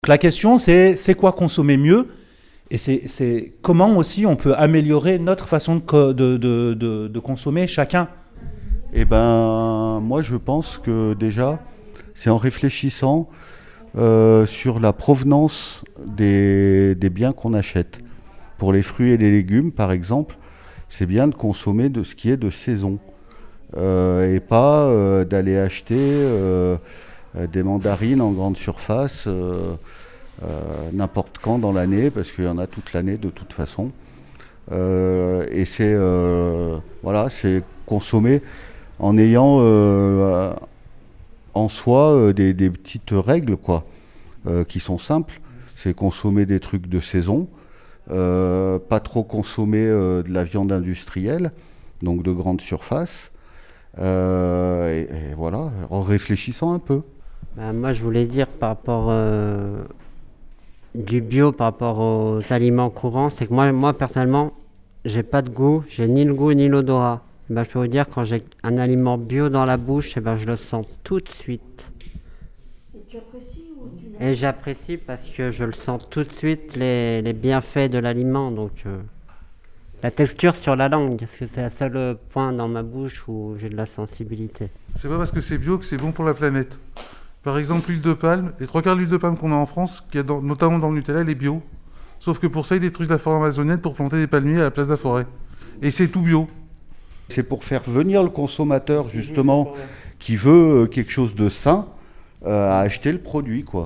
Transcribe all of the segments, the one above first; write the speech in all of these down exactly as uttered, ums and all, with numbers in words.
La question, c'est c'est quoi consommer mieux et c'est c'est comment aussi on peut améliorer notre façon de, co- de, de, de, de consommer chacun. Eh ben, moi, je pense que déjà, c'est en réfléchissant euh, sur la provenance des, des biens qu'on achète. Pour les fruits et les légumes, par exemple, c'est bien de consommer de ce qui est de saison. Euh, et pas euh, d'aller acheter euh, euh, des mandarines en grande surface euh, euh, n'importe quand dans l'année, parce qu'il y en a toute l'année de toute façon. Euh, et c'est euh, voilà, c'est consommer en ayant euh, en soi euh, des, des petites règles quoi, euh, qui sont simples. C'est consommer des trucs de saison, euh, pas trop consommer euh, de la viande industrielle, donc de grande surface. Euh, et, et voilà, en réfléchissant un peu. Bah, moi, je voulais dire par rapport euh, du bio, par rapport aux aliments courants, c'est que moi, moi personnellement, j'ai pas de goût, j'ai ni le goût ni l'odorat. Bah, je peux vous dire, quand j'ai un aliment bio dans la bouche, eh ben, je le sens tout de suite. Et tu apprécies ou tu Et n'aimes j'apprécie parce que je le sens tout de suite, les, les bienfaits de l'aliment. Donc, euh, la texture sur la langue, parce que c'est le seul point dans ma bouche où j'ai de la sensibilité. C'est pas parce que c'est bio que c'est bon pour la planète. Par exemple, l'huile de palme, les trois quarts de l'huile de palme qu'on a en France, qu'il y a dans- notamment dans le Nutella, elle est bio. Sauf que pour ça, ils détruisent la forêt amazonienne pour planter des palmiers à la place de la forêt. Et c'est tout bio. C'est pour faire venir le consommateur justement qui veut euh, quelque chose de sain euh, à acheter le produit quoi.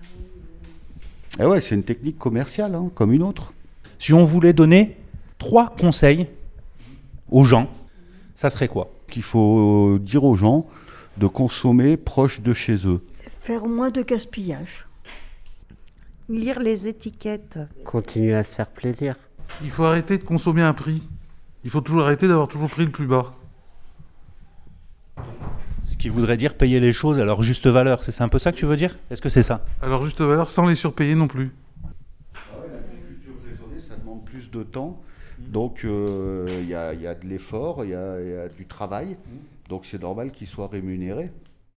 Et ouais, c'est une technique commerciale hein, comme une autre. Si on voulait donner trois conseils aux gens, ça serait quoi? Qu'il faut dire aux gens de consommer proche de chez eux. faire moins de gaspillage? Lire les étiquettes. Continuer à se faire plaisir. Il faut arrêter de consommer un prix. Il faut toujours arrêter d'avoir toujours le prix le plus bas. Ce qui voudrait dire payer les choses à leur juste valeur. C'est c'est un peu ça que tu veux dire? Est-ce que c'est ça? Alors juste valeur sans les surpayer non plus. L'agriculture raisonnée, ça demande plus de temps. Donc il euh, y, a, y a de l'effort, il y a, y a du travail. Donc c'est normal qu'il soit rémunéré.